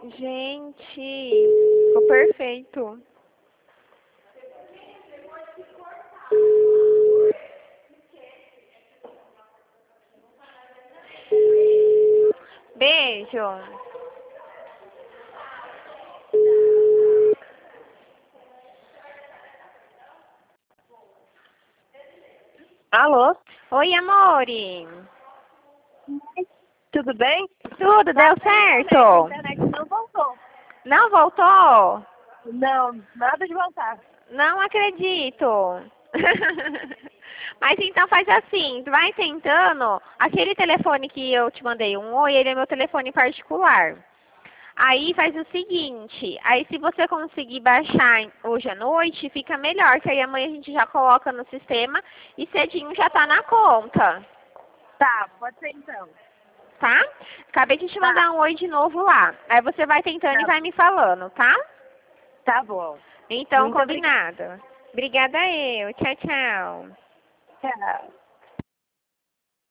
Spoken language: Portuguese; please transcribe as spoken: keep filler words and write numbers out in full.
Gente, ficou perfeito. Beijo. Alô? Oi, amore. Tudo bem? Tudo, deu A certo? internet não voltou. Não voltou? Não, nada de voltar. Não acredito. Mas então faz assim, tu vai tentando. Aquele telefone que eu te mandei um oi, ele é meu telefone particular. Aí faz o seguinte, aí se você conseguir baixar em- hoje à noite, fica melhor, que aí amanhã a gente já coloca no sistema e cedinho já tá na conta, Tá, pode ser então. tá? Acabei de te Tá, mandar um oi de novo lá. Aí você vai tentando e tá, vai me falando, tá? tá bom. Então, Muito obrigada. combinado. Obrigada eu. Tchau, tchau. Tchau.